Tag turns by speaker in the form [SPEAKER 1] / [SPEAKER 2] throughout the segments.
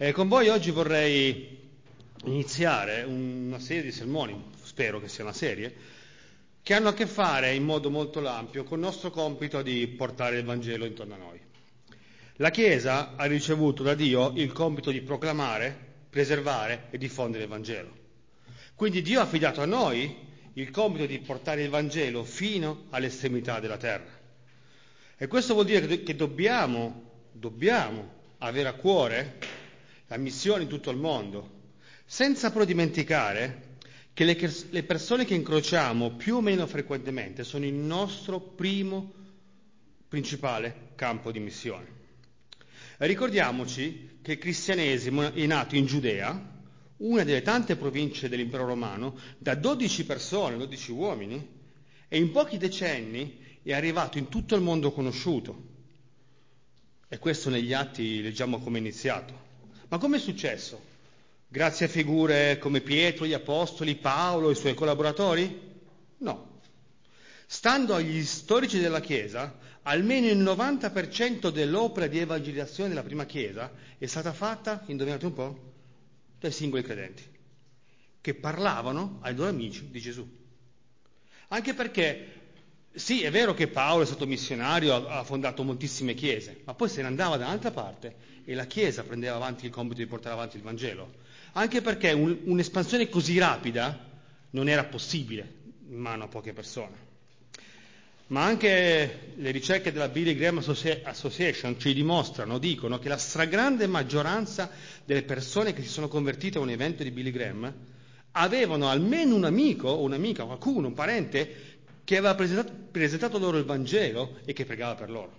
[SPEAKER 1] Con voi oggi vorrei iniziare una serie di sermoni, spero che sia una serie, che hanno a che fare in modo molto ampio con il nostro compito di portare il Vangelo intorno a noi. La Chiesa ha ricevuto da Dio il compito di proclamare, preservare e diffondere il Vangelo. Quindi Dio ha affidato a noi il compito di portare il Vangelo fino all'estremità della terra. E questo vuol dire che dobbiamo avere a cuore la missione in tutto il mondo, senza però dimenticare che le persone che incrociamo più o meno frequentemente sono il nostro principale campo di missione. E ricordiamoci che il cristianesimo è nato in Giudea, una delle tante province dell'impero romano, da 12 persone, 12 uomini, e in pochi decenni è arrivato in tutto il mondo conosciuto. E questo negli Atti leggiamo come è iniziato. Ma come è successo? Grazie a figure come Pietro, gli Apostoli, Paolo e i suoi collaboratori? No. Stando agli storici della Chiesa, almeno il 90% dell'opera di evangelizzazione della prima Chiesa è stata fatta, indovinate un po', dai singoli credenti, che parlavano ai loro amici di Gesù. Anche perché, sì, è vero che Paolo è stato missionario, ha fondato moltissime chiese, ma poi se ne andava da un'altra parte e la Chiesa prendeva avanti il compito di portare avanti il Vangelo. Anche perché un'espansione così rapida non era possibile in mano a poche persone. Ma anche le ricerche della Billy Graham Association ci dicono che la stragrande maggioranza delle persone che si sono convertite a un evento di Billy Graham avevano almeno un amico o un'amica, qualcuno, un parente, che aveva presentato loro il Vangelo e che pregava per loro.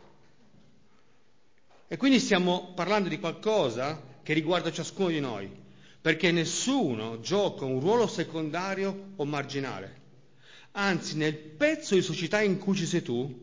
[SPEAKER 1] E quindi stiamo parlando di qualcosa che riguarda ciascuno di noi, perché nessuno gioca un ruolo secondario o marginale. Anzi, nel pezzo di società in cui ci sei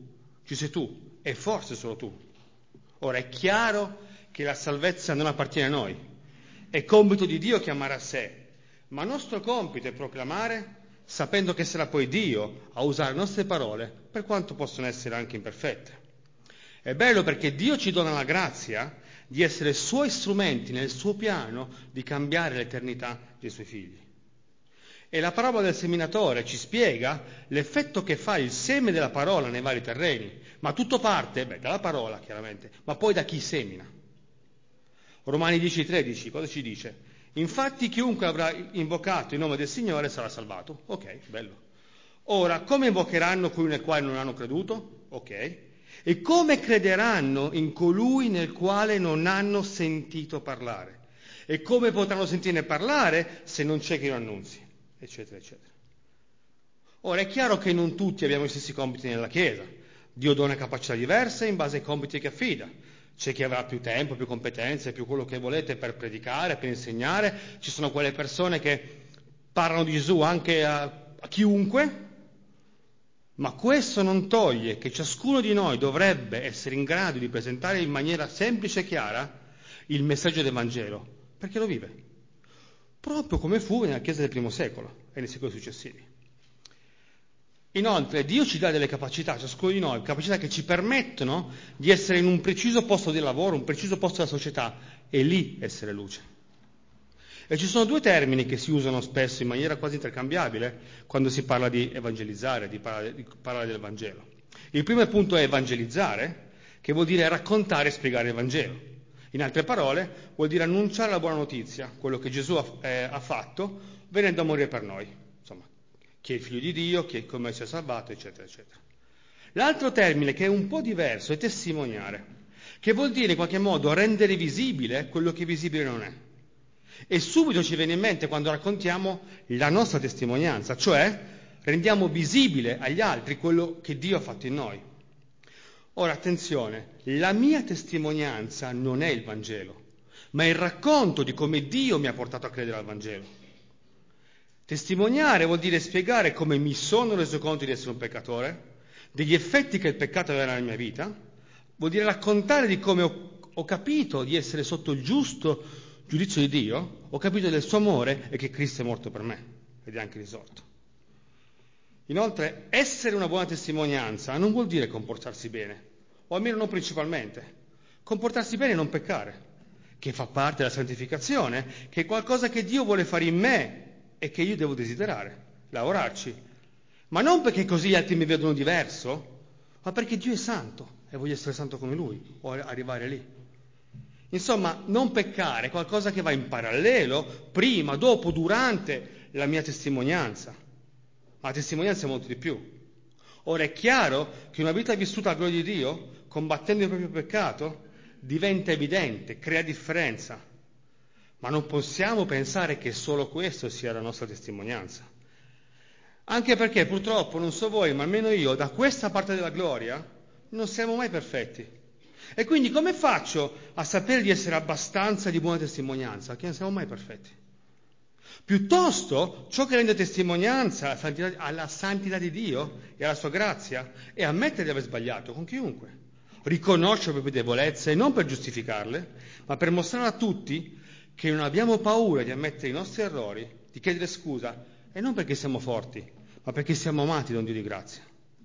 [SPEAKER 1] tu, e forse solo tu. Ora è chiaro che la salvezza non appartiene a noi, è compito di Dio chiamare a sé, ma nostro compito è proclamare, sapendo che sarà poi Dio a usare le nostre parole, per quanto possono essere anche imperfette. È bello perché Dio ci dona la grazia di essere Suoi strumenti nel Suo piano di cambiare l'eternità dei Suoi figli. E la parabola del seminatore ci spiega l'effetto che fa il seme della parola nei vari terreni, ma tutto parte, dalla parola chiaramente, ma poi da chi semina. Romani 10,13, cosa ci dice? Infatti chiunque avrà invocato il nome del Signore sarà salvato. Ok, bello. Ora, come invocheranno colui nel quale non hanno creduto? Ok. E come crederanno in colui nel quale non hanno sentito parlare? E come potranno sentire parlare se non c'è chi lo annunzi? Eccetera, eccetera. Ora, è chiaro che non tutti abbiamo gli stessi compiti nella Chiesa. Dio dona capacità diverse in base ai compiti che affida. C'è chi avrà più tempo, più competenze, più quello che volete per predicare, per insegnare. Ci sono quelle persone che parlano di Gesù anche a chiunque, ma questo non toglie che ciascuno di noi dovrebbe essere in grado di presentare in maniera semplice e chiara il messaggio del Vangelo, perché lo vive, proprio come fu nella Chiesa del primo secolo e nei secoli successivi. Inoltre Dio ci dà delle capacità, ciascuno di noi, capacità che ci permettono di essere in un preciso posto di lavoro, un preciso posto della società, e lì essere luce. E ci sono due termini che si usano spesso in maniera quasi intercambiabile quando si parla di evangelizzare, di parlare del Vangelo. Il primo punto è evangelizzare, che vuol dire raccontare e spiegare il Vangelo. In altre parole, vuol dire annunciare la buona notizia, quello che Gesù ha fatto venendo a morire per noi. Insomma, chi è il figlio di Dio, chi è come si è salvato, eccetera, eccetera. L'altro termine, che è un po' diverso, è testimoniare, che vuol dire in qualche modo rendere visibile quello che visibile non è. E subito ci viene in mente quando raccontiamo la nostra testimonianza, cioè rendiamo visibile agli altri quello che Dio ha fatto in noi. Ora, attenzione, la mia testimonianza non è il Vangelo, ma è il racconto di come Dio mi ha portato a credere al Vangelo. Testimoniare vuol dire spiegare come mi sono reso conto di essere un peccatore, degli effetti che il peccato aveva nella mia vita, vuol dire raccontare di come ho capito di essere sotto il giusto giudizio di Dio, ho capito del suo amore e che Cristo è morto per me ed è anche risorto. Inoltre, essere una buona testimonianza non vuol dire comportarsi bene, o almeno non principalmente. Comportarsi bene e non peccare. che fa parte della santificazione, che è qualcosa che Dio vuole fare in me e che io devo desiderare, lavorarci. Ma non perché così gli altri mi vedono diverso, ma perché Dio è santo e voglio essere santo come Lui, o arrivare lì. Insomma, non peccare è qualcosa che va in parallelo, prima, dopo, durante la mia testimonianza. Ma la testimonianza è molto di più. Ora è chiaro che una vita vissuta alla gloria di Dio, combattendo il proprio peccato, diventa evidente, crea differenza. Ma non possiamo pensare che solo questo sia la nostra testimonianza. Anche perché purtroppo, non so voi, ma almeno io, da questa parte della gloria, non siamo mai perfetti. E quindi come faccio a sapere di essere abbastanza di buona testimonianza? Che non siamo mai perfetti. Piuttosto, ciò che rende testimonianza alla santità di Dio e alla sua grazia è ammettere di aver sbagliato con chiunque. Riconoscere le proprie debolezze, non per giustificarle, ma per mostrare a tutti che non abbiamo paura di ammettere i nostri errori, di chiedere scusa, e non perché siamo forti, ma perché siamo amati da un Dio di grazia.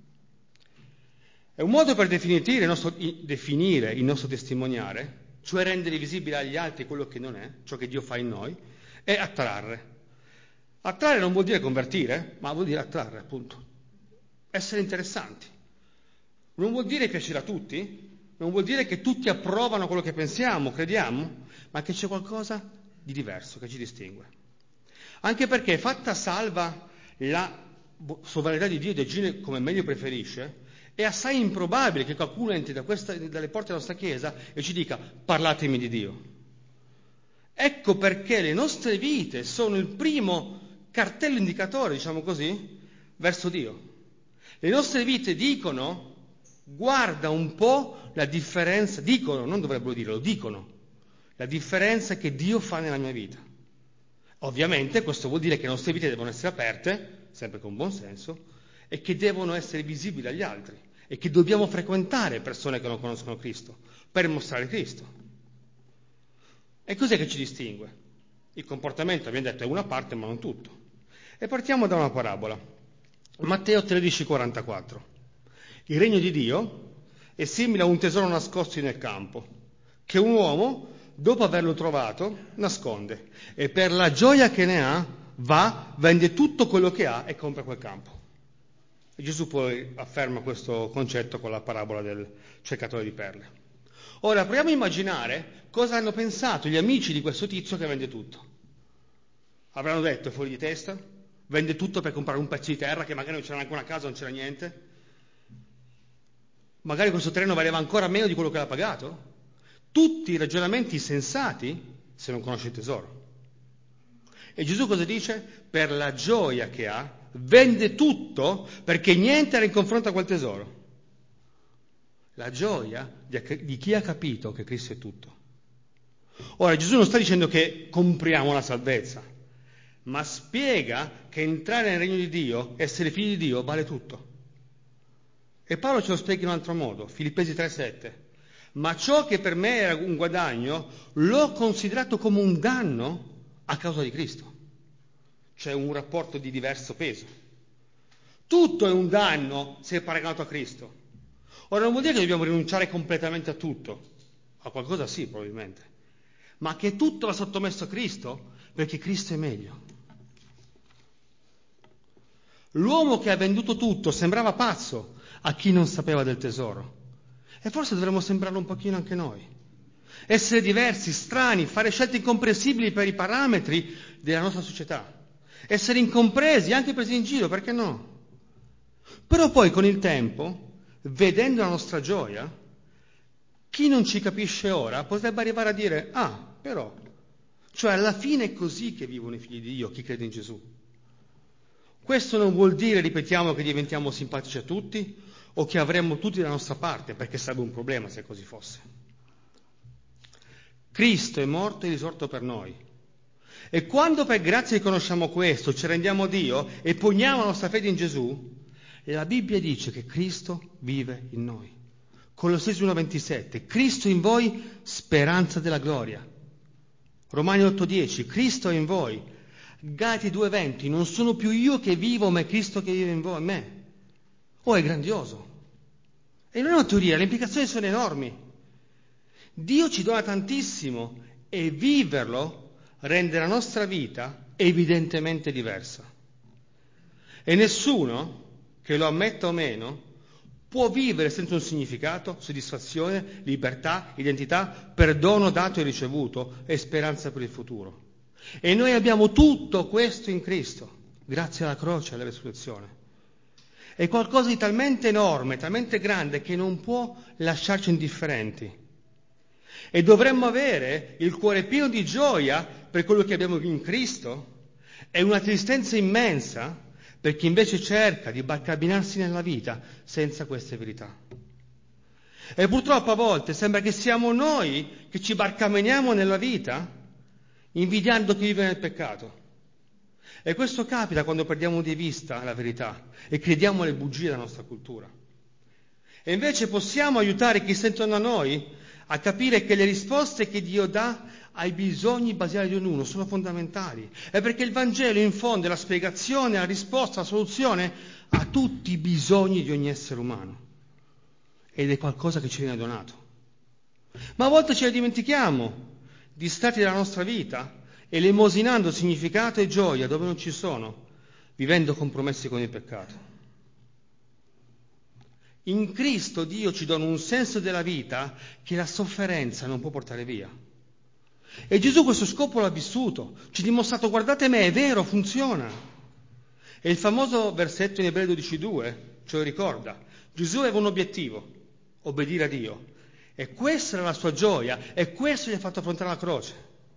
[SPEAKER 1] È un modo per definire il nostro testimoniare, cioè rendere visibile agli altri quello che non è, ciò che Dio fa in noi, e attrarre. Attrarre non vuol dire convertire, ma vuol dire attrarre, appunto. Essere interessanti. Non vuol dire piacere a tutti, non vuol dire che tutti approvano quello che pensiamo, crediamo, ma che c'è qualcosa di diverso che ci distingue. Anche perché, fatta salva la sovranità di Dio di agire come meglio preferisce, è assai improbabile che qualcuno entri dalle porte della nostra Chiesa e ci dica parlatemi di Dio. Ecco perché le nostre vite sono il primo cartello indicatore, diciamo così, verso Dio. Le nostre vite dicono, guarda un po' la differenza, dicono, non dovrebbero dirlo, lo dicono, la differenza che Dio fa nella mia vita. Ovviamente questo vuol dire che le nostre vite devono essere aperte, sempre con buon senso, e che devono essere visibili agli altri, e che dobbiamo frequentare persone che non conoscono Cristo, per mostrare Cristo. E cos'è che ci distingue? Il comportamento, abbiamo detto, è una parte, ma non tutto. E partiamo da una parabola. Matteo 13,44. Il regno di Dio è simile a un tesoro nascosto nel campo, che un uomo, dopo averlo trovato, nasconde, e per la gioia che ne ha, va, vende tutto quello che ha e compra quel campo. E Gesù poi afferma questo concetto con la parabola del cercatore di perle. Ora, proviamo a immaginare cosa hanno pensato gli amici di questo tizio che vende tutto. Avranno detto, è fuori di testa? Vende tutto per comprare un pezzo di terra che magari non c'era neanche una casa, non c'era niente? Magari questo terreno valeva ancora meno di quello che l'ha pagato? Tutti i ragionamenti sensati se non conosce il tesoro. E Gesù cosa dice? Per la gioia che ha, vende tutto perché niente era in confronto a quel tesoro. La gioia di chi ha capito che Cristo è tutto. Ora Gesù non sta dicendo che compriamo la salvezza, ma spiega che entrare nel regno di Dio, essere figli di Dio, vale tutto. E Paolo ce lo spiega in un altro modo, Filippesi 3,7. Ma ciò che per me era un guadagno, l'ho considerato come un danno a causa di Cristo. C'è un rapporto di diverso peso. Tutto è un danno se è paragonato a Cristo. Ora non vuol dire che dobbiamo rinunciare completamente a tutto, a qualcosa sì probabilmente, ma che tutto va sottomesso a Cristo perché Cristo è meglio. L'uomo che ha venduto tutto sembrava pazzo a chi non sapeva del tesoro, e forse dovremmo sembrarlo un pochino anche noi. Essere diversi, strani, fare scelte incomprensibili per i parametri della nostra società, essere incompresi, anche presi in giro, perché no? Però poi con il tempo, vedendo la nostra gioia, chi non ci capisce ora potrebbe arrivare a dire, però, cioè alla fine è così che vivono i figli di Dio, chi crede in Gesù. Questo non vuol dire, ripetiamo, che diventiamo simpatici a tutti o che avremmo tutti la nostra parte, perché sarebbe un problema se così fosse. Cristo è morto e risorto per noi. E quando per grazia riconosciamo questo, ci rendiamo Dio e poniamo la nostra fede in Gesù, la Bibbia dice che Cristo vive in noi. Colossesi 1,27, Cristo in voi, speranza della gloria. Romani 8,10, Cristo è in voi. Galati 2,20, non sono più io che vivo, ma è Cristo che vive in voi, in me. È grandioso. E non è una teoria, le implicazioni sono enormi. Dio ci dona tantissimo e viverlo rende la nostra vita evidentemente diversa. E nessuno, che lo ammetta o meno, può vivere senza un significato, soddisfazione, libertà, identità, perdono dato e ricevuto e speranza per il futuro. E noi abbiamo tutto questo in Cristo, grazie alla croce e alla resurrezione. È qualcosa di talmente enorme, talmente grande, che non può lasciarci indifferenti. E dovremmo avere il cuore pieno di gioia per quello che abbiamo in Cristo e una tristeza immensa per chi invece cerca di barcamenarsi nella vita senza queste verità. E purtroppo a volte sembra che siamo noi che ci barcameniamo nella vita invidiando chi vive nel peccato. E questo capita quando perdiamo di vista la verità e crediamo alle bugie della nostra cultura. E invece possiamo aiutare chi sta intorno a noi a capire che le risposte che Dio dà ai bisogni basilari di ognuno sono fondamentali. È perché il Vangelo infonde la spiegazione, la risposta, la soluzione a tutti i bisogni di ogni essere umano. Ed è qualcosa che ci viene donato. Ma a volte ce ne dimentichiamo, distratti dalla nostra vita, elemosinando significato e gioia dove non ci sono, vivendo compromessi con il peccato. In Cristo Dio ci dona un senso della vita che la sofferenza non può portare via. E Gesù questo scopo l'ha vissuto, ci ha dimostrato: guardate me, è vero, funziona. E il famoso versetto in Ebrei 12,2 ce lo ricorda. Gesù aveva un obiettivo: obbedire a Dio. E questa era la sua gioia, e questo gli ha fatto affrontare la croce.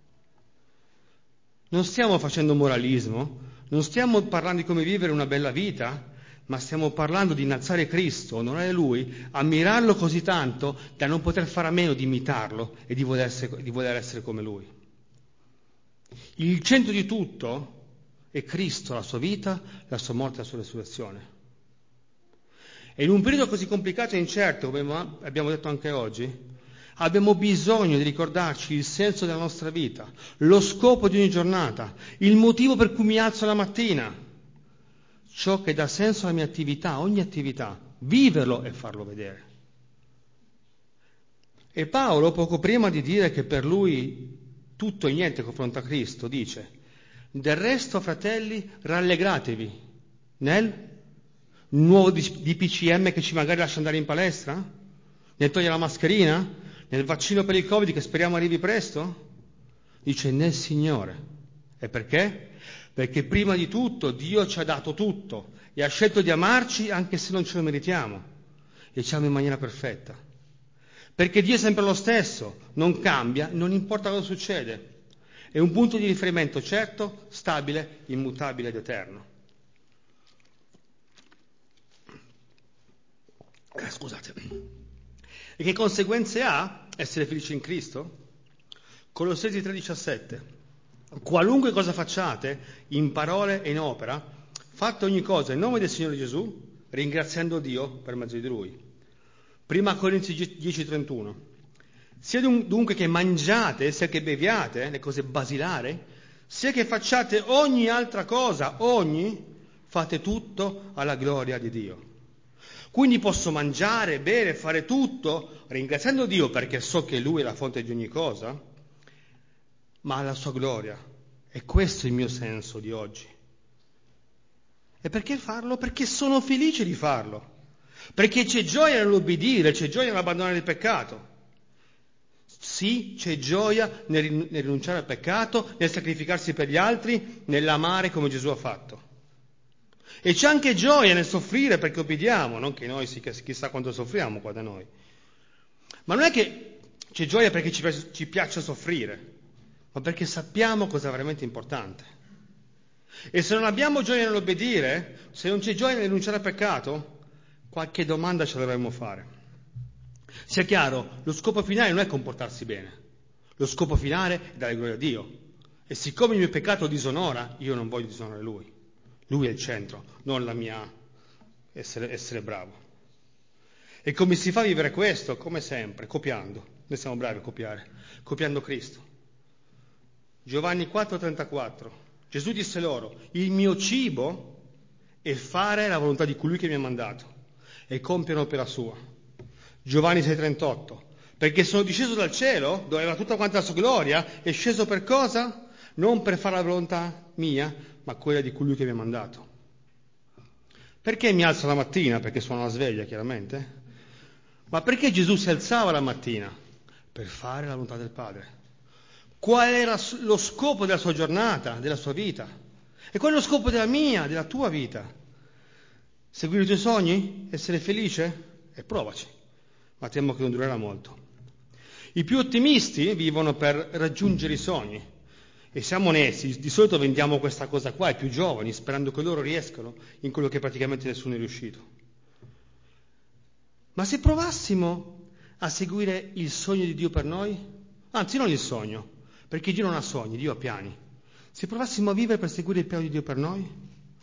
[SPEAKER 1] Non stiamo facendo moralismo, non stiamo parlando di come vivere una bella vita, ma stiamo parlando di innalzare Cristo, onorare Lui, ammirarlo così tanto da non poter fare a meno di imitarlo e di voler essere come Lui. Il centro di tutto è Cristo, la sua vita, la sua morte e la sua resurrezione. E in un periodo così complicato e incerto, come abbiamo detto anche oggi, abbiamo bisogno di ricordarci il senso della nostra vita, lo scopo di ogni giornata, il motivo per cui mi alzo la mattina, ciò che dà senso alla mia attività, ogni attività, viverlo e farlo vedere. E Paolo, poco prima di dire che per lui tutto e niente confronto a Cristo, dice: del resto, fratelli, rallegratevi nel nuovo DPCM che ci magari lascia andare in palestra, nel togliere la mascherina, nel vaccino per il Covid che speriamo arrivi presto. Dice: nel Signore. E perché? Perché prima di tutto Dio ci ha dato tutto e ha scelto di amarci anche se non ce lo meritiamo, e ci ama in maniera perfetta. Perché Dio è sempre lo stesso, non cambia, non importa cosa succede. È un punto di riferimento certo, stabile, immutabile ed eterno. Scusate. E che conseguenze ha essere felici in Cristo? Colossesi 3,17. Qualunque cosa facciate, in parole e in opera, fate ogni cosa in nome del Signore Gesù, ringraziando Dio per mezzo di Lui. Prima Corinzi 10,31. Sia dunque che mangiate, sia che beviate, le cose basilari, sia che facciate ogni altra cosa, fate tutto alla gloria di Dio. Quindi posso mangiare, bere, fare tutto, ringraziando Dio perché so che Lui è la fonte di ogni cosa, ma alla sua gloria. E questo è il mio senso di oggi. E perché farlo? Perché sono felice di farlo. Perché c'è gioia nell'obbedire, c'è gioia nell'abbandonare il peccato. Sì, c'è gioia nel rinunciare al peccato, nel sacrificarsi per gli altri, nell'amare come Gesù ha fatto. E c'è anche gioia nel soffrire perché obbediamo, non che noi chissà quanto soffriamo qua da noi. Ma non è che c'è gioia perché ci piace soffrire, ma perché sappiamo cosa è veramente importante. E se non abbiamo gioia nell'obbedire, se non c'è gioia nel rinunciare al peccato, qualche domanda ce la dovremmo fare. Sia chiaro, lo scopo finale non è comportarsi bene, lo scopo finale è dare gloria a Dio. E siccome il mio peccato disonora, io non voglio disonorare Lui. Lui è il centro, non la mia essere bravo. E come si fa a vivere questo? Come sempre, copiando. Noi siamo bravi a copiare, copiando Cristo. Giovanni 4,34. Gesù disse loro: il mio cibo è fare la volontà di colui che mi ha mandato e compiere l'opera sua. Giovanni 6,38. Perché sono disceso dal cielo, dove aveva tutta quanta la sua gloria, è sceso per cosa? Non per fare la volontà mia, ma quella di colui che mi ha mandato. Perché mi alzo la mattina? Perché suona la sveglia, chiaramente. Ma perché Gesù si alzava la mattina? Per fare la volontà del Padre. Qual era lo scopo della sua giornata, della sua vita? E qual è lo scopo della mia, della tua vita? Seguire i tuoi sogni? Essere felice? E provaci. Ma temo che non durerà molto. I più ottimisti vivono per raggiungere i sogni. E siamo onesti, di solito vendiamo questa cosa qua ai più giovani, sperando che loro riescano in quello che praticamente nessuno è riuscito. Ma se provassimo a seguire il sogno di Dio per noi, anzi non il sogno, perché Dio non ha sogni, Dio ha piani. Se provassimo a vivere per seguire il piano di Dio per noi,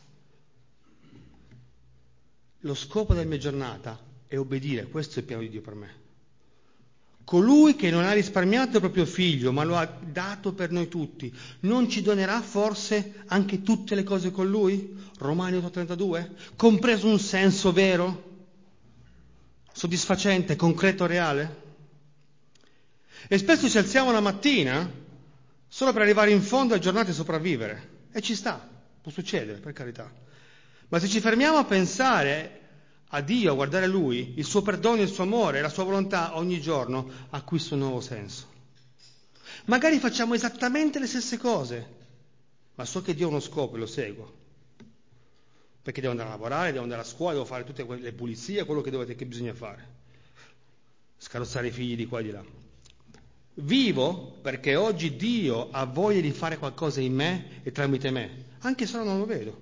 [SPEAKER 1] lo scopo della mia giornata è obbedire, questo è il piano di Dio per me. Colui che non ha risparmiato il proprio figlio, ma lo ha dato per noi tutti, non ci donerà forse anche tutte le cose con lui? Romani 8,32? Compreso un senso vero, soddisfacente, concreto, reale? E spesso ci alziamo la mattina solo per arrivare in fondo a giornate e sopravvivere. E ci sta, può succedere, per carità. Ma se ci fermiamo a pensare a Dio, a guardare Lui, il suo perdono, il suo amore, la sua volontà ogni giorno acquista un nuovo senso. Magari facciamo esattamente le stesse cose, ma so che Dio ha uno scopo e lo seguo. Perché devo andare a lavorare, devo andare a scuola, devo fare tutte le pulizie, quello che bisogna fare. Scarrozzare i figli di qua e di là. Vivo perché oggi Dio ha voglia di fare qualcosa in me e tramite me, anche se non lo vedo.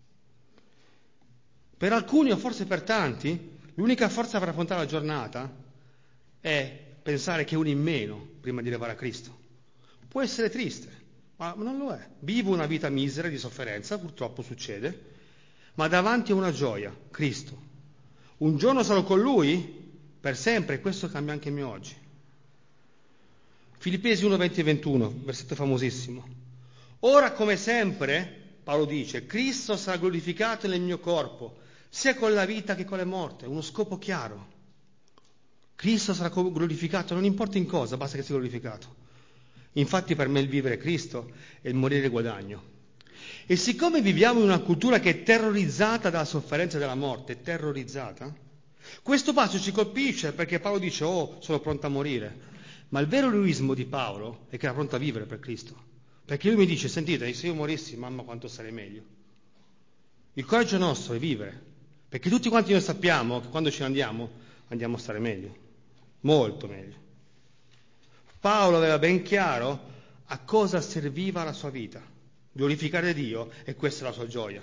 [SPEAKER 1] Per alcuni, o forse per tanti, l'unica forza per affrontare la giornata è pensare che è uno in meno prima di arrivare a Cristo. Può essere triste, ma non lo è. Vivo una vita misera di sofferenza, purtroppo succede, ma davanti a una gioia, Cristo. Un giorno sarò con Lui per sempre, e questo cambia anche il mio oggi. Filippesi 1, 20 e 21, versetto famosissimo. Ora come sempre, Paolo dice, Cristo sarà glorificato nel mio corpo, sia con la vita che con la morte, uno scopo chiaro. Cristo sarà glorificato, non importa in cosa, basta che sia glorificato. Infatti per me il vivere è Cristo e il morire è guadagno. E siccome viviamo in una cultura che è terrorizzata dalla sofferenza e dalla morte, terrorizzata, questo passo ci colpisce perché Paolo dice, sono pronto a morire. Ma il vero eroismo di Paolo è che era pronto a vivere per Cristo. Perché lui mi dice, sentite, se io morissi, mamma, quanto sarei meglio. Il coraggio nostro è vivere. Perché tutti quanti noi sappiamo che quando ce ne andiamo a stare meglio. Molto meglio. Paolo aveva ben chiaro a cosa serviva la sua vita. Glorificare Dio, e questa è la sua gioia.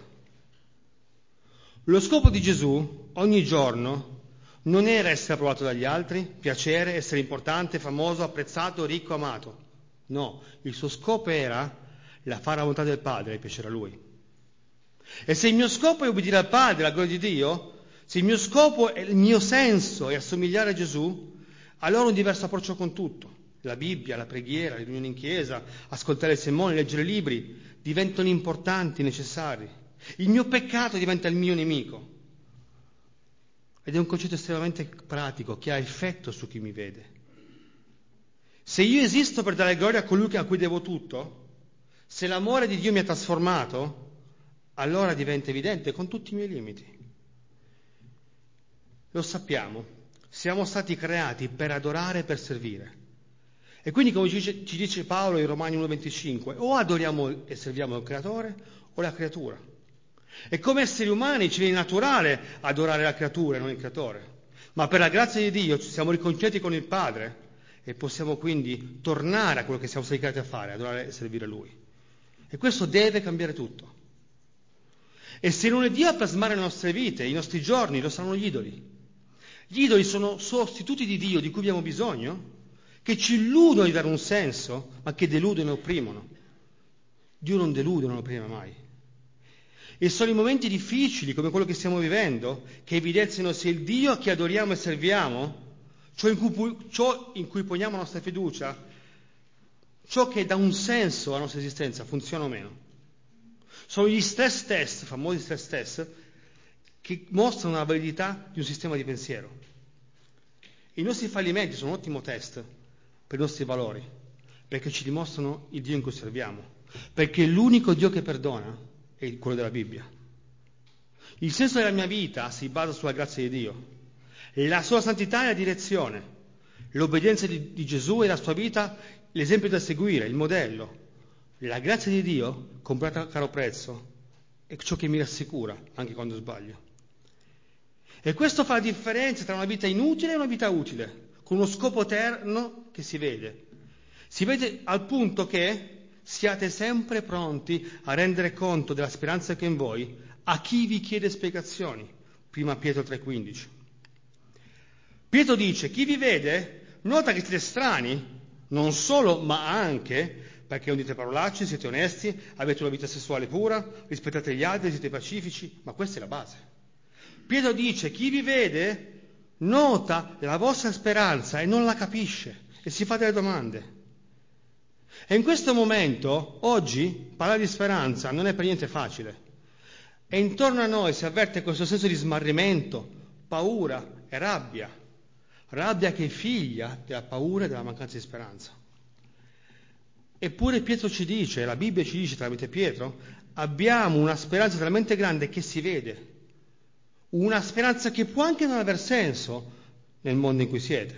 [SPEAKER 1] Lo scopo di Gesù, ogni giorno, non era essere approvato dagli altri, piacere, essere importante, famoso, apprezzato, ricco, amato. No, il suo scopo era fare la volontà del Padre e piacere a Lui. E se il mio scopo è obbedire al Padre, alla gloria di Dio, se il mio scopo e il mio senso è assomigliare a Gesù, allora un diverso approccio con tutto. La Bibbia, la preghiera, le riunioni in chiesa, ascoltare i sermoni, leggere libri, diventano importanti, necessari. Il mio peccato diventa il mio nemico. Ed è un concetto estremamente pratico, che ha effetto su chi mi vede. Se io esisto per dare gloria a colui a cui devo tutto, se l'amore di Dio mi ha trasformato, allora diventa evidente con tutti i miei limiti. Lo sappiamo, siamo stati creati per adorare e per servire. E quindi, come ci dice Paolo in Romani 1,25, o adoriamo e serviamo il creatore o la creatura. E come esseri umani ci viene naturale adorare la creatura e non il creatore. Ma per la grazia di Dio ci siamo riconciliati con il Padre e possiamo quindi tornare a quello che siamo stati creati a fare, adorare e servire Lui. E questo deve cambiare tutto. E se non è Dio a plasmare le nostre vite, i nostri giorni, lo saranno gli idoli. Gli idoli sono sostituti di Dio di cui abbiamo bisogno, che ci illudono di dare un senso, ma che deludono e opprimono. Dio non delude, non opprime mai. E sono i momenti difficili, come quello che stiamo vivendo, che evidenziano se il Dio che adoriamo e serviamo, ciò in cui poniamo la nostra fiducia, ciò che dà un senso alla nostra esistenza, funziona o meno. Sono gli stress test, famosi stress test, che mostrano la validità di un sistema di pensiero. I nostri fallimenti sono un ottimo test per i nostri valori, perché ci dimostrano il Dio in cui serviamo, perché l'unico Dio che perdona è quello della Bibbia. Il senso della mia vita si basa sulla grazia di Dio. La sua santità è la direzione, l'obbedienza di Gesù è la sua vita, l'esempio da seguire, il modello. La grazia di Dio, comprata a caro prezzo, è ciò che mi rassicura anche quando sbaglio. E questo fa la differenza tra una vita inutile e una vita utile, con uno scopo eterno che si vede. Si vede al punto che siate sempre pronti a rendere conto della speranza che è in voi a chi vi chiede spiegazioni. Prima Pietro 3,15. Pietro dice, chi vi vede nota che siete strani, non solo ma anche perché non dite parolacce, siete onesti, avete una vita sessuale pura, rispettate gli altri, siete pacifici, ma questa è la base. Pietro dice, chi vi vede nota la vostra speranza e non la capisce e si fa delle domande. E in questo momento, oggi, parlare di speranza non è per niente facile. E intorno a noi si avverte questo senso di smarrimento, paura e rabbia. Rabbia che è figlia della paura e della mancanza di speranza. Eppure Pietro ci dice, la Bibbia ci dice tramite Pietro, abbiamo una speranza talmente grande che si vede. Una speranza che può anche non aver senso nel mondo in cui siete.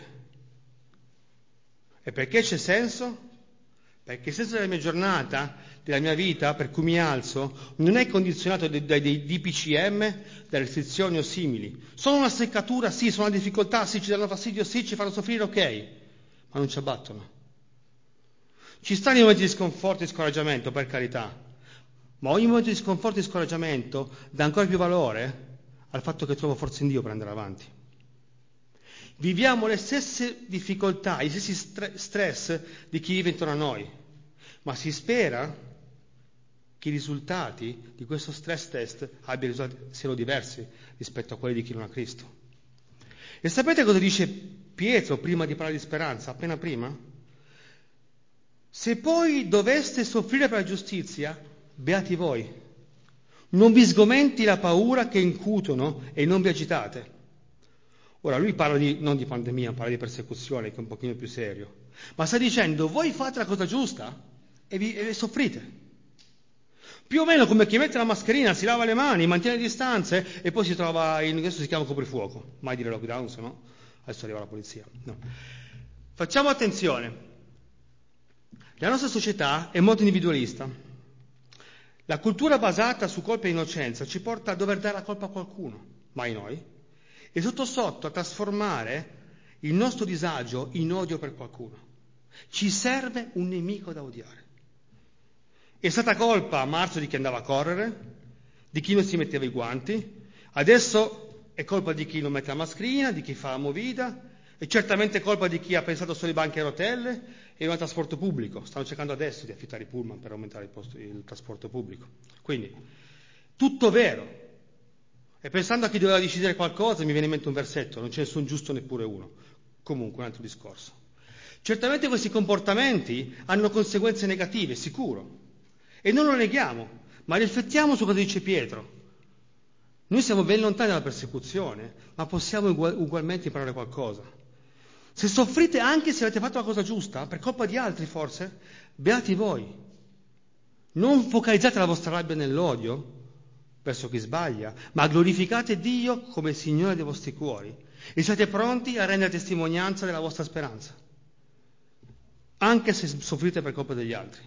[SPEAKER 1] E perché c'è senso? Perché il senso della mia giornata, della mia vita, per cui mi alzo, non è condizionato dai DPCM, da restrizioni o simili. Sono una seccatura, sì, sono una difficoltà, sì, ci danno fastidio, sì, ci fanno soffrire, ok, ma non ci abbattono. Ci stanno i momenti di sconforto e scoraggiamento, per carità, ma ogni momento di sconforto e scoraggiamento dà ancora più valore al fatto che trovo forza in Dio per andare avanti. Viviamo le stesse difficoltà, gli stessi stress di chi vive intorno a noi, ma si spera che i risultati di questo stress test siano diversi rispetto a quelli di chi non ha Cristo. E sapete cosa dice Pietro prima di parlare di speranza, appena prima? Se poi doveste soffrire per la giustizia, beati voi. Non vi sgomenti la paura che incutono e non vi agitate. Ora, lui parla non di pandemia, parla di persecuzione, che è un pochino più serio. Ma sta dicendo, voi fate la cosa giusta e soffrite. Più o meno come chi mette la mascherina, si lava le mani, mantiene le distanze e poi si trova adesso si chiama coprifuoco. Mai dire lockdown, se no adesso arriva la polizia. No. Facciamo attenzione. La nostra società è molto individualista. La cultura basata su colpa e innocenza ci porta a dover dare la colpa a qualcuno, mai noi, e sotto sotto a trasformare il nostro disagio in odio per qualcuno. Ci serve un nemico da odiare. È stata colpa a marzo di chi andava a correre, di chi non si metteva i guanti, adesso è colpa di chi non mette la mascherina, di chi fa la movida, è certamente colpa di chi ha pensato solo ai banchi a rotelle e non al trasporto pubblico. Stanno cercando adesso di affittare i pullman per aumentare il trasporto pubblico. Quindi, tutto vero. E pensando a chi doveva decidere qualcosa mi viene in mente un versetto, non ce ne sono giusto neppure uno. Comunque, un altro discorso. Certamente questi comportamenti hanno conseguenze negative, sicuro. E non lo neghiamo, ma riflettiamo su cosa dice Pietro. Noi siamo ben lontani dalla persecuzione, ma possiamo ugualmente imparare qualcosa. Se soffrite anche se avete fatto la cosa giusta, per colpa di altri forse, beati voi. Non focalizzate la vostra rabbia nell'odio verso chi sbaglia, ma glorificate Dio come Signore dei vostri cuori e siate pronti a rendere testimonianza della vostra speranza, anche se soffrite per colpa degli altri.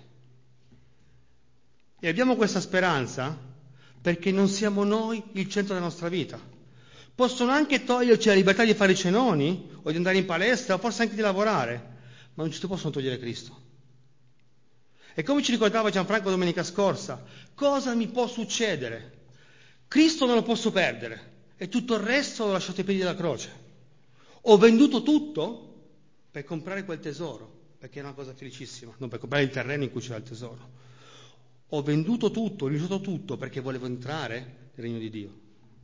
[SPEAKER 1] E abbiamo questa speranza perché non siamo noi il centro della nostra vita. Possono anche toglierci la libertà di fare i cenoni o di andare in palestra o forse anche di lavorare, ma non ci possono togliere Cristo. E come ci ricordava Gianfranco domenica scorsa, cosa mi può succedere? Cristo non lo posso perdere e tutto il resto l'ho lasciato ai piedi della croce. Ho venduto tutto per comprare quel tesoro, perché era una cosa felicissima, non per comprare il terreno in cui c'era il tesoro. Ho venduto tutto, ho rinunciato tutto perché volevo entrare nel regno di Dio.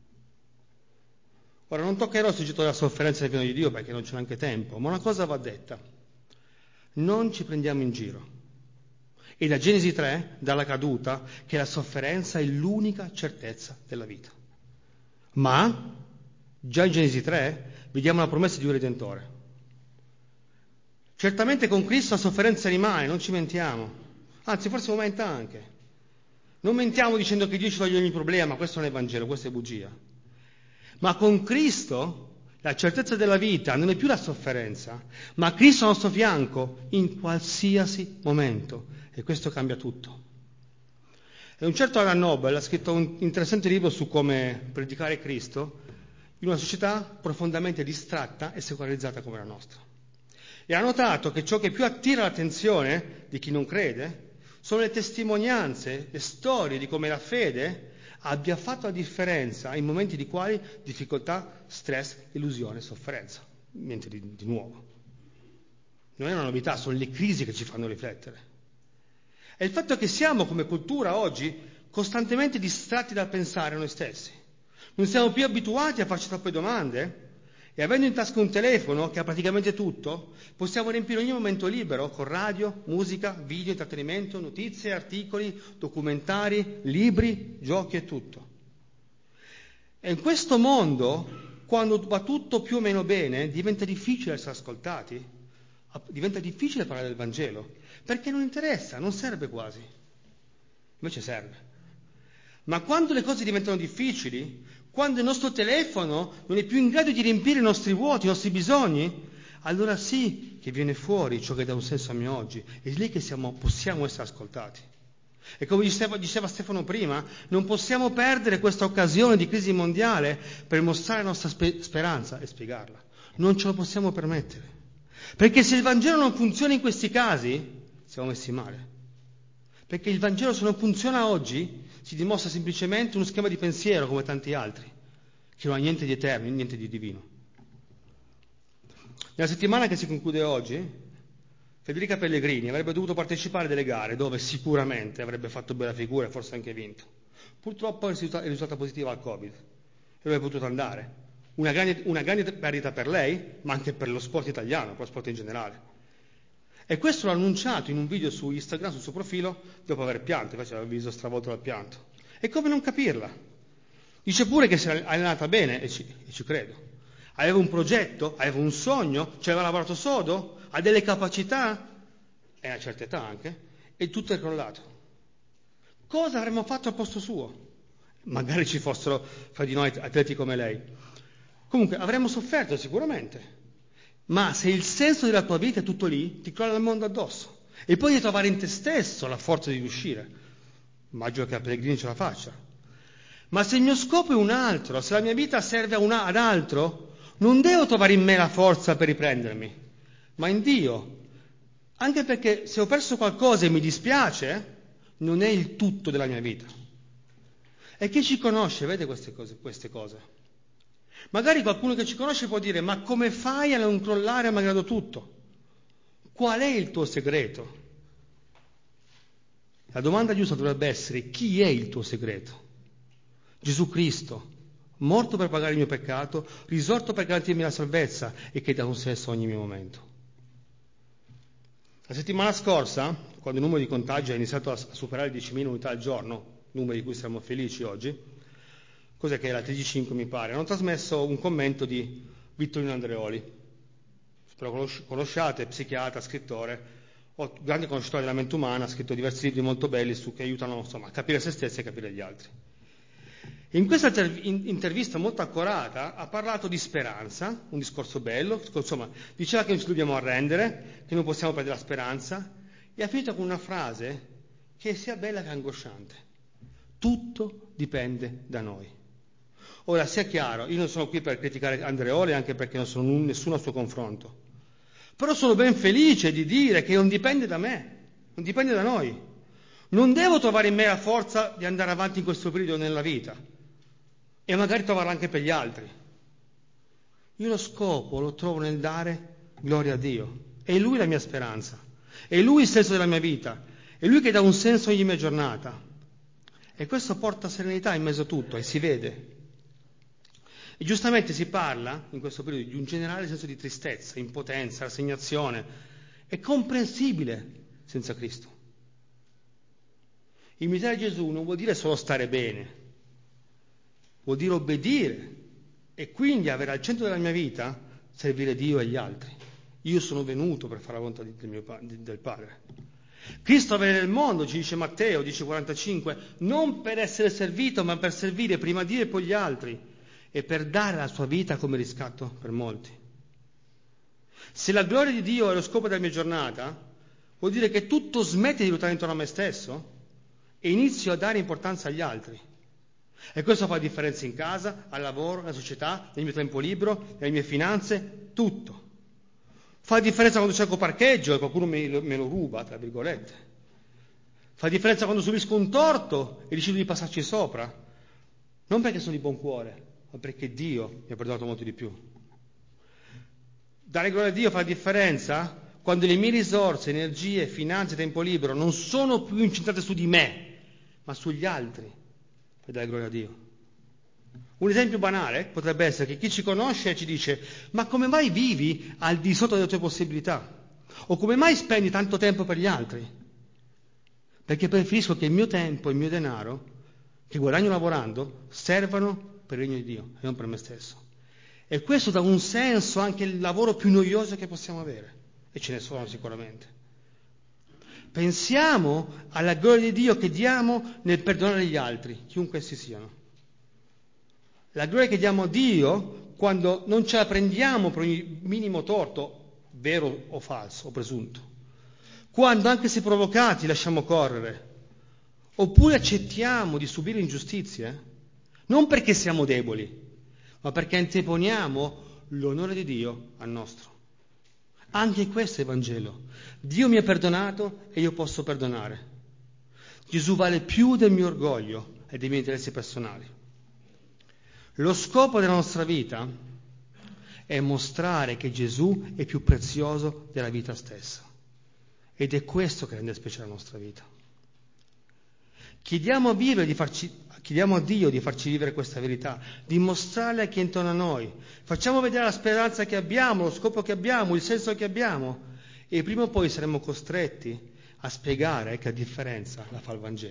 [SPEAKER 1] Ora non toccherò il soggetto della sofferenza nel regno di Dio perché non c'è neanche tempo, ma una cosa va detta. Non ci prendiamo in giro. E da Genesi 3, dalla caduta, che la sofferenza è l'unica certezza della vita. Ma, già in Genesi 3, vediamo la promessa di un Redentore. Certamente con Cristo la sofferenza rimane, non ci mentiamo. Anzi, forse aumenta anche. Non mentiamo dicendo che Dio ci toglie ogni problema, questo non è Vangelo, questa è bugia. Ma con Cristo la certezza della vita non è più la sofferenza, ma Cristo al nostro fianco in qualsiasi momento. E questo cambia tutto. E un certo Alan Nobel ha scritto un interessante libro su come predicare Cristo in una società profondamente distratta e secolarizzata come la nostra. E ha notato che ciò che più attira l'attenzione di chi non crede sono le testimonianze, le storie di come la fede abbia fatto la differenza in momenti di quali difficoltà, stress, illusione, sofferenza. Niente di nuovo. Non è una novità, sono le crisi che ci fanno riflettere. È il fatto che siamo come cultura oggi costantemente distratti dal pensare a noi stessi. Non siamo più abituati a farci troppe domande e avendo in tasca un telefono che ha praticamente tutto, possiamo riempire ogni momento libero con radio, musica, video, intrattenimento, notizie, articoli, documentari, libri, giochi e tutto. E in questo mondo, quando va tutto più o meno bene, diventa difficile essere ascoltati, diventa difficile parlare del Vangelo, perché non interessa, non serve quasi. Invece serve. Ma quando le cose diventano difficili, quando il nostro telefono non è più in grado di riempire i nostri vuoti, i nostri bisogni, allora sì che viene fuori ciò che dà un senso a me oggi. È lì che possiamo essere ascoltati. E come diceva Stefano prima, non possiamo perdere questa occasione di crisi mondiale per mostrare la nostra speranza e spiegarla. Non ce lo possiamo permettere. Perché se il Vangelo non funziona in questi casi, siamo messi male. Perché il Vangelo, se non funziona oggi, si dimostra semplicemente uno schema di pensiero come tanti altri, che non ha niente di eterno, niente di divino. Nella settimana che si conclude oggi, Federica Pellegrini avrebbe dovuto partecipare delle gare dove sicuramente avrebbe fatto bella figura e forse anche vinto. Purtroppo è risultata positiva al Covid e avrebbe potuto andare. Una grande perdita per lei, ma anche per lo sport italiano, per lo sport in generale. E questo l'ha annunciato in un video su Instagram, sul suo profilo, dopo aver pianto, invece aveva il viso stravolto dal pianto. E come non capirla? Dice pure che si è allenata bene, e ci credo. Aveva un progetto, aveva un sogno, ci aveva lavorato sodo, ha delle capacità, e a una certa età anche, e tutto è crollato. Cosa avremmo fatto al posto suo? Magari ci fossero fra di noi atleti come lei. Comunque avremmo sofferto sicuramente. Ma se il senso della tua vita è tutto lì, ti crolla il mondo addosso. E poi devi trovare in te stesso la forza di riuscire. Immagino che a Pellegrini ce la faccia. Ma se il mio scopo è un altro, se la mia vita serve ad altro, non devo trovare in me la forza per riprendermi, ma in Dio. Anche perché se ho perso qualcosa e mi dispiace, non è il tutto della mia vita. E chi ci conosce vede queste cose. Magari qualcuno che ci conosce può dire: ma come fai a non crollare malgrado tutto? Qual è il tuo segreto? La domanda giusta dovrebbe essere: chi è il tuo segreto? Gesù Cristo, morto per pagare il mio peccato, risorto per garantirmi la salvezza e che dà un senso a ogni mio momento. La settimana scorsa, quando il numero di contagi ha iniziato a superare le 10.000 unità al giorno, numeri di cui siamo felici oggi, cos'è che era? TG5 mi pare, hanno trasmesso un commento di Vittorino Andreoli. Spero conosciate, psichiatra, scrittore, grande conoscitore della mente umana, ha scritto diversi libri molto belli che aiutano a capire se stessi e a capire gli altri. In questa intervista molto accurata ha parlato di speranza, un discorso bello, insomma, diceva che non ci dobbiamo arrendere, che non possiamo perdere la speranza, e ha finito con una frase che è sia bella che angosciante. Tutto dipende da noi. Ora, sia chiaro, io non sono qui per criticare Andreoli, anche perché non sono nessuno a suo confronto, però sono ben felice di dire che non dipende da me, non dipende da noi. Non devo trovare in me la forza di andare avanti in questo periodo nella vita e magari trovarla anche per gli altri. Io lo scopo lo trovo nel dare gloria a Dio. È Lui la mia speranza, è Lui il senso della mia vita, è Lui che dà un senso ogni mia giornata. E questo porta serenità in mezzo a tutto e si vede. E giustamente si parla in questo periodo di un generale senso di tristezza, impotenza, rassegnazione. È comprensibile senza Cristo. Imitare Gesù non vuol dire solo stare bene, vuol dire obbedire e quindi avere al centro della mia vita servire Dio e gli altri. Io sono venuto per fare la volontà del Padre. Cristo venne nel mondo, ci dice Matteo 10,45, non per essere servito, ma per servire prima Dio e poi gli altri, e per dare la sua vita come riscatto per molti. Se la gloria di Dio è lo scopo della mia giornata, vuol dire che tutto smette di ruotare intorno a me stesso e inizio a dare importanza agli altri. E questo fa la differenza in casa, al lavoro, nella società, nel mio tempo libero, nelle mie finanze, tutto. Fa la differenza quando cerco parcheggio e qualcuno me lo ruba, tra virgolette. Fa la differenza quando subisco un torto e decido di passarci sopra. Non perché sono di buon cuore, ma perché Dio mi ha perdonato molto di più. Dare gloria a Dio fa la differenza quando le mie risorse, energie, finanze, tempo libero non sono più incentrate su di me, ma sugli altri, per dare gloria a Dio. Un esempio banale potrebbe essere che chi ci conosce ci dice: ma come mai vivi al di sotto delle tue possibilità? O come mai spendi tanto tempo per gli altri? Perché preferisco che il mio tempo e il mio denaro, che guadagno lavorando, servano per il regno di Dio e non per me stesso. E questo dà un senso anche al lavoro più noioso che possiamo avere, e ce ne sono sicuramente. Pensiamo alla gloria di Dio che diamo nel perdonare gli altri, chiunque essi siano. La gloria che diamo a Dio quando non ce la prendiamo per ogni minimo torto, vero o falso o presunto. Quando, anche se provocati, lasciamo correre. Oppure accettiamo di subire ingiustizie, non perché siamo deboli, ma perché anteponiamo l'onore di Dio al nostro. Anche questo è il Vangelo. Dio mi ha perdonato e io posso perdonare. Gesù vale più del mio orgoglio e dei miei interessi personali. Lo scopo della nostra vita è mostrare che Gesù è più prezioso della vita stessa. Ed è questo che rende speciale la nostra vita. Chiediamo a Dio di farci vivere questa verità, di mostrarla a chi è intorno a noi. Facciamo vedere la speranza che abbiamo, lo scopo che abbiamo, il senso che abbiamo, e prima o poi saremo costretti a spiegare che la differenza la fa il Vangelo.